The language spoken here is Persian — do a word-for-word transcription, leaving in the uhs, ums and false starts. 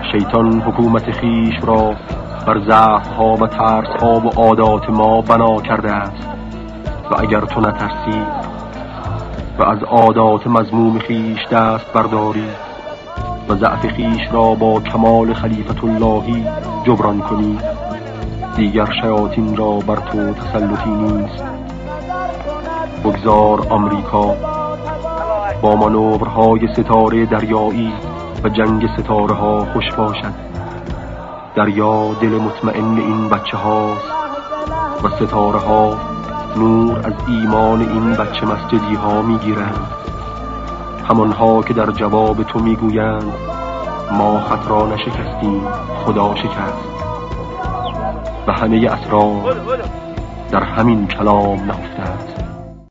شیطان حکومت خیش را بر ضعف‌ها و ترس‌ها و عادات ما بنا کرده است و اگر تو نترسی و از عادات مذموم خیش دست برداری و ضعف خیش را با کمال خلیفت اللهی جبران کنی، دیگر شیاطین را بر تو تسلطی نیست. بگذار آمریکا با مانورهای ستاره دریایی و جنگ ستاره ها خوش باشد. دریا دل مطمئن این بچه هاست و ستاره ها نور از ایمان این بچه مسجدی ها می گیرند، همانها که در جواب تو می گویند ما خط را نشکستیم، خدا شکست. و همه اسرار در همین کلام نهفته است.